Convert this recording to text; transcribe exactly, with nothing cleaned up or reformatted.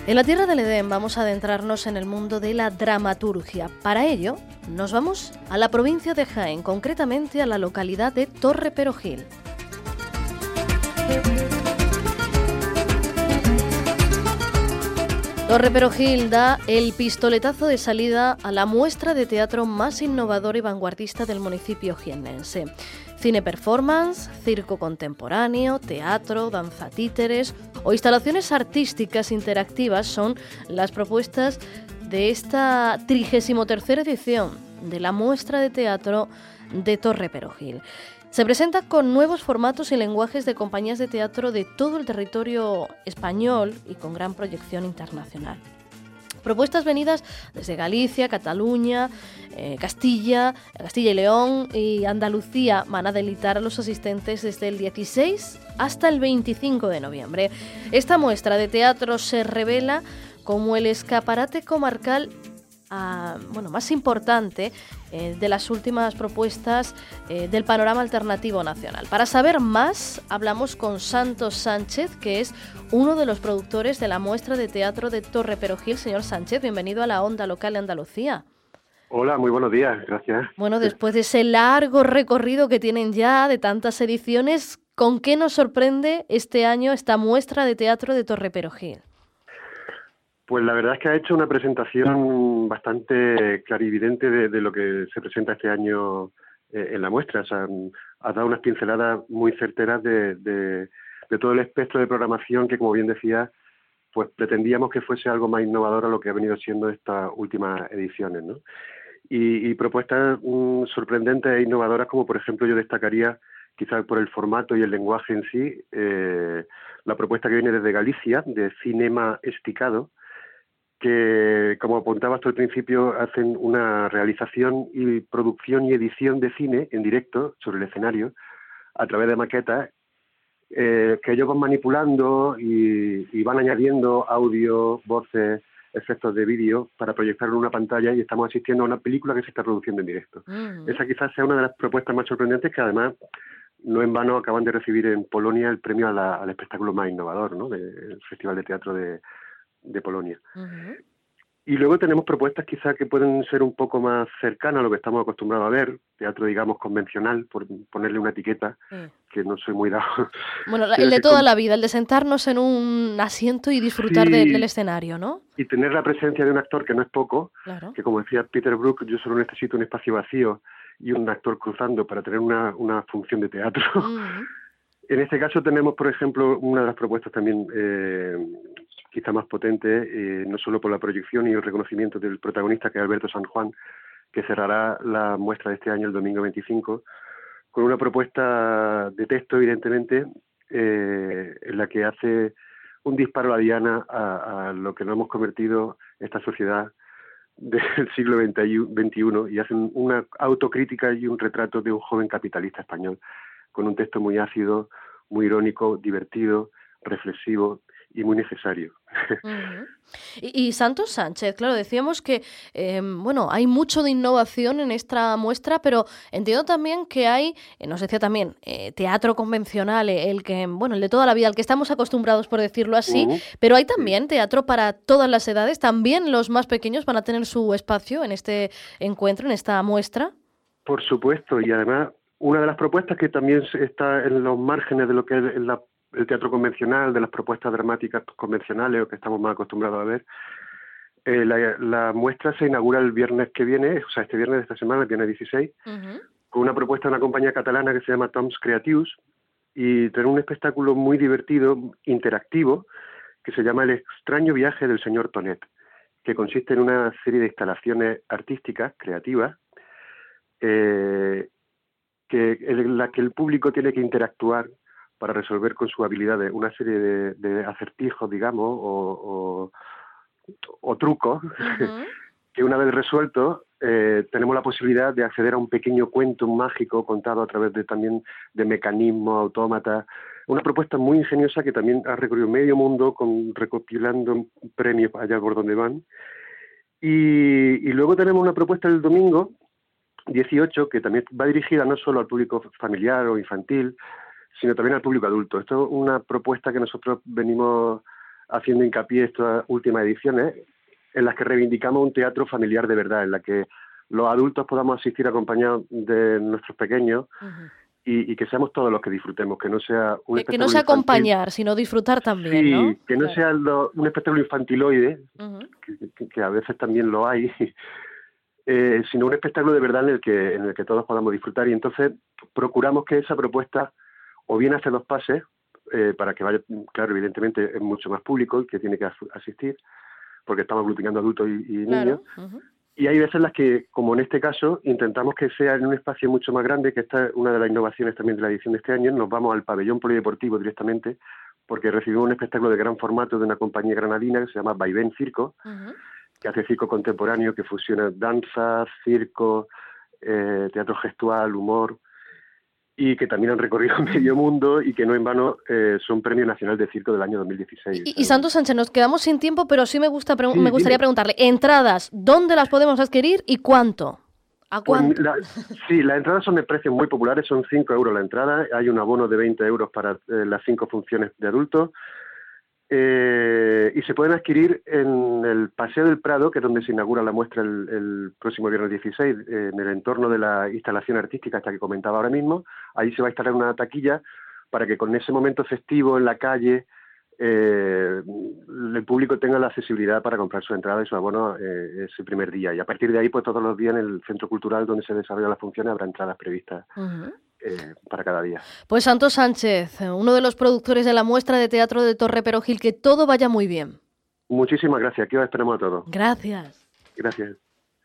En la Tierra del Edén vamos a adentrarnos en el mundo de la dramaturgia. Para ello, nos vamos a la provincia de Jaén, concretamente a la localidad de Torre Perojil. Torre Perojil da el pistoletazo de salida a la muestra de teatro más innovadora y vanguardista del municipio jiennense. Cine performance, circo contemporáneo, teatro, danza títeres o instalaciones artísticas interactivas son las propuestas de esta trigésima tercera edición de la muestra de teatro de Torre Perojil. Se presenta con nuevos formatos y lenguajes de compañías de teatro de todo el territorio español y con gran proyección internacional. Propuestas venidas desde Galicia, Cataluña, eh, Castilla, Castilla y León y Andalucía van a deleitar a los asistentes desde el dieciséis hasta el veinticinco de noviembre. Esta muestra de teatro se revela como el escaparate comarcal Uh, bueno, más importante eh, de las últimas propuestas eh, del panorama alternativo nacional. Para saber más, hablamos con Santos Sánchez, que es uno de los productores de la muestra de teatro de Torre Perojil. Señor Sánchez, bienvenido a la Onda Local de Andalucía. Hola, muy buenos días, gracias. Bueno, después de ese largo recorrido que tienen ya de tantas ediciones, ¿con qué nos sorprende este año esta muestra de teatro de Torre Perojil? Pues la verdad es que ha hecho una presentación bastante clarividente de, de lo que se presenta este año eh, en la muestra. O sea, ha dado unas pinceladas muy certeras de, de, de todo el espectro de programación que, como bien decía, pues pretendíamos que fuese algo más innovador a lo que ha venido siendo estas últimas ediciones, ¿no? Y, y propuestas um, sorprendentes e innovadoras, como por ejemplo yo destacaría, quizás por el formato y el lenguaje en sí, eh, la propuesta que viene desde Galicia, de Cinema Esticado, que, como apuntabas tú al principio, hacen una realización y producción y edición de cine en directo sobre el escenario a través de maquetas eh, que ellos van manipulando y, y van añadiendo audio, voces, efectos de vídeo para proyectar en una pantalla, y estamos asistiendo a una película que se está produciendo en directo. Uh-huh. Esa quizás sea una de las propuestas más sorprendentes, que además no en vano acaban de recibir en Polonia el premio a la, al espectáculo más innovador, ¿no?, del Festival de Teatro de de Polonia. Uh-huh. Y luego tenemos propuestas quizás que pueden ser un poco más cercanas a lo que estamos acostumbrados a ver, teatro, digamos, convencional, por ponerle una etiqueta, sí, que no soy muy dado. Bueno, el de toda con... la vida, el de sentarnos en un asiento y disfrutar sí, de, del escenario, ¿no? Y tener la presencia de un actor, que no es poco, claro, que como decía Peter Brook, yo solo necesito un espacio vacío y un actor cruzando para tener una, una función de teatro. Uh-huh. En este caso tenemos, por ejemplo, una de las propuestas también eh, quizá más potente, eh, no solo por la proyección y el reconocimiento del protagonista, que es Alberto San Juan, que cerrará la muestra de este año el domingo veinticinco, con una propuesta de texto, evidentemente, eh, en la que hace un disparo a la diana a, a lo que nos hemos convertido esta sociedad del siglo veintiuno, y hacen una autocrítica y un retrato de un joven capitalista español, con un texto muy ácido, muy irónico, divertido, reflexivo y muy necesario. Uh-huh. Y, y Santos Sánchez, claro, decíamos que eh, bueno, hay mucho de innovación en esta muestra, pero entiendo también que hay, eh, nos decía también, eh, teatro convencional, eh, el que, bueno, el de toda la vida, al que estamos acostumbrados, por decirlo así, uh-huh. pero hay también teatro para todas las edades, también los más pequeños van a tener su espacio en este encuentro, en esta muestra. Por supuesto, y además una de las propuestas que también está en los márgenes de lo que es la el teatro convencional, de las propuestas dramáticas convencionales o que estamos más acostumbrados a ver. Eh, la, la muestra se inaugura el viernes que viene, o sea, este viernes de esta semana, el viernes dieciséis, uh-huh. con una propuesta de una compañía catalana que se llama Toms Creatius, y tiene un espectáculo muy divertido, interactivo, que se llama El extraño viaje del señor Tonet, que consiste en una serie de instalaciones artísticas, creativas, eh, que, en la que el público tiene que interactuar para resolver con sus habilidades una serie de, de acertijos, digamos, o, o, o trucos, uh-huh. que una vez resueltos eh, tenemos la posibilidad de acceder a un pequeño cuento mágico contado a través de también de mecanismos, autómatas. Una propuesta muy ingeniosa que también ha recorrido medio mundo con recopilando premios allá por donde van. Y, y luego tenemos una propuesta el domingo dieciocho que también va dirigida no solo al público familiar o infantil, sino también al público adulto. Esto es una propuesta que nosotros venimos haciendo hincapié estas últimas ediciones, en las que reivindicamos un teatro familiar de verdad, en la que los adultos podamos asistir acompañados de nuestros pequeños uh-huh. y, y que seamos todos los que disfrutemos, que no sea un que, espectáculo que no sea infantil, acompañar, sino disfrutar también, sí, ¿no? que no claro. sea lo, un espectáculo infantiloide, uh-huh. que, que, que a veces también lo hay, eh, sino un espectáculo de verdad en el que en el que todos podamos disfrutar. Y entonces procuramos que esa propuesta o bien hace dos pases, eh, para que vaya, claro, evidentemente es mucho más público el que tiene que asistir, porque estamos aglutinando adultos y, y claro. niños. Uh-huh. Y hay veces en las que, como en este caso, intentamos que sea en un espacio mucho más grande, que esta es una de las innovaciones también de la edición de este año. Nos vamos al pabellón polideportivo directamente, porque recibimos un espectáculo de gran formato de una compañía granadina que se llama Vaivén Circo, uh-huh. que hace circo contemporáneo, que fusiona danza, circo, eh, teatro gestual, humor, y que también han recorrido medio mundo y que no en vano eh, son Premio Nacional de Circo del año dos mil dieciséis. Y, y Santos Sánchez, nos quedamos sin tiempo, pero sí me gusta pre- sí, me gustaría dime. preguntarle, entradas, ¿dónde las podemos adquirir y cuánto? ¿A cuánto? Pues la, sí, las entradas son de precios muy populares, son cinco euros la entrada, hay un abono de veinte euros para eh, las cinco funciones de adultos, eh, y se pueden adquirir en el Paseo del Prado, que es donde se inaugura la muestra el, el próximo viernes dieciséis, eh, en el entorno de la instalación artística esta que comentaba ahora mismo. Ahí se va a instalar una taquilla para que con ese momento festivo en la calle eh, el público tenga la accesibilidad para comprar su entrada y su abono eh, ese primer día. Y a partir de ahí, pues todos los días en el centro cultural donde se desarrollan las funciones habrá entradas previstas. Uh-huh. Eh, para cada día. Pues Santos Sánchez, uno de los productores de la muestra de teatro de Torre Perogil, que todo vaya muy bien. Muchísimas gracias, aquí os esperamos a todos. Gracias. Gracias.